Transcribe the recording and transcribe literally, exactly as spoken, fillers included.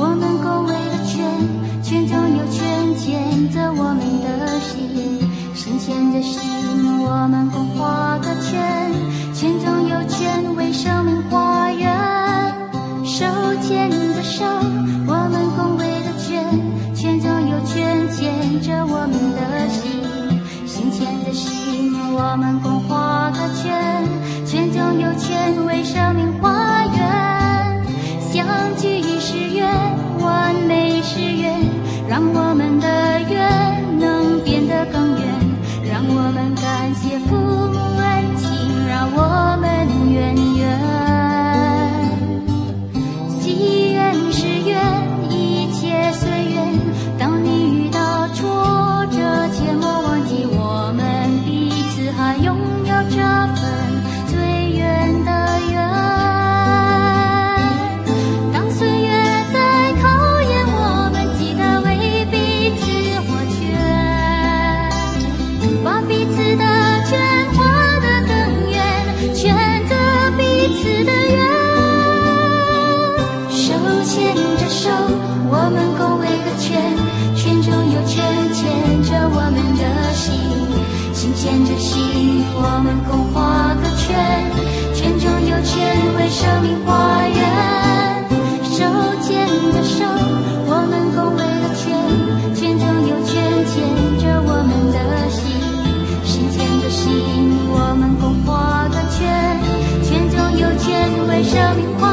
我们共围了圈，圈中有圈牵着我们的心，心牵着心，我们共画个圈，圈中有圈为生命花园，手牵着手，我们共围了圈，圈中有圈牵着我们的心，心牵着心，我们共画个圈，圈中有圈为生命花园，相聚是缘，完美是缘，让我们的缘能变得更远，让我们感谢父母恩情，让我们圆圆。惜缘是缘，一切随缘，当你遇到挫折，切莫忘记我们彼此还拥有这份最远的缘。当岁月在考验我们，记得为彼此画圈，把彼此的圈画得更远，圈着彼此的缘。手牵着手，我们共围个圈，圈中有圈牵着我们的心，心牵着心，我们共画个圈，圈中有圈为生命花园。手牵着手，我们共围了圈，圈中有圈牵着我们的心，心牵着心，我们共画个圈，圈中有圈为生命花园。